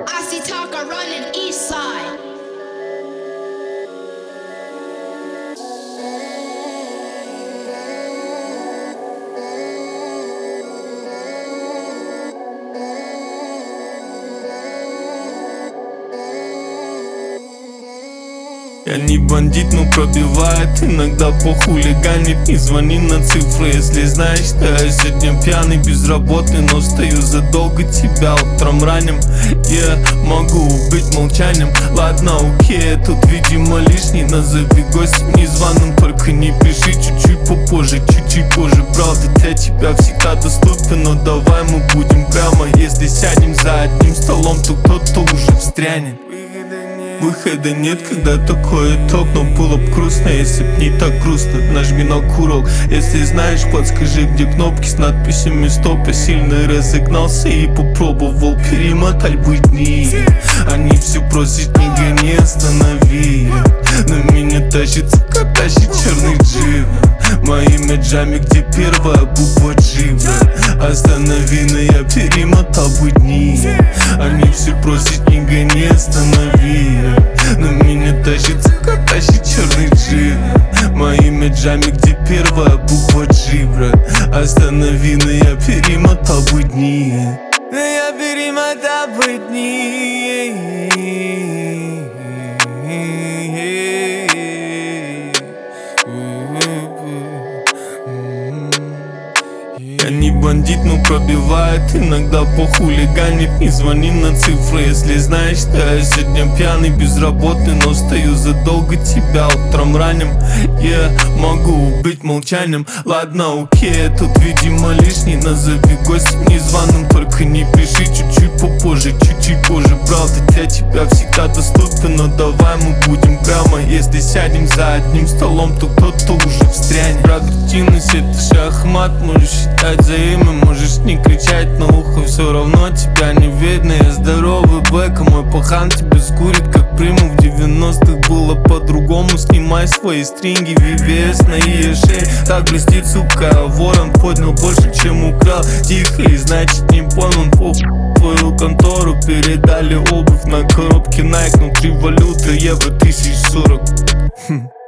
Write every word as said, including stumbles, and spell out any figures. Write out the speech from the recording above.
I see Taka running east side. Я не бандит, но пробивает иногда похулиганит. Не звони на цифры, если знаешь, что я сегодня пьяный, безработный, но встаю задолго тебя утром ранним. Я могу убить молчанием. Ладно, окей, тут видимо лишний. Назови гостем незваным, только не пиши чуть-чуть попозже, чуть-чуть позже. Правда для тебя всегда доступен, но давай мы будем прямо. Если сядем за одним столом, то кто-то уже встрянет. Выхода нет, когда такой итог, но было б грустно, если б не так грустно. Нажми на курок, если знаешь, подскажи, где кнопки с надписями стоп. Я сильно разогнался и попробовал перемотать бы дни. Они все просят, не гони, останови. На меня тащит, сука, тащит черный джип. Моими джами, где первая буква G. Останови, но я перемотал бы дни. Они все просят, не гони, останови. На меня тащит, сука, тащит черный джип. Моими джами, где первая буква G, брат. Останови, но я перемотал бы дни. Но я перемотал бы дни. Я не бандит, но пробивает иногда похулиганит. Не звони на цифры, если знаешь, что я сегодня пьяный, безработный, но встаю задолго тебя утром ранним. Я могу убить молчанием. Ладно, окей, тут видимо лишний. Назови гостем незваным, только не пиши чуть-чуть попозже, чуть-чуть позже. Правда для тебя всегда доступен, но давай мы будем прямо. Если сядем за одним столом, то кто-то уже встрянет. Продуктивность это шахмат, можешь считать за имя, можешь не кричать на ухо, все равно тебя не видно. Я здоровый бэк, а мой пахан тебя скурит, как приму. В девяностых было по-другому. Снимай свои стринги, ви ви эс на ее шее. Так блестит, сука, ворон поднял больше, чем украл. Тихо и значит не пойман. По твою контору передали обувь на коробке Nike. Внутри валюты евро тысяч сорок.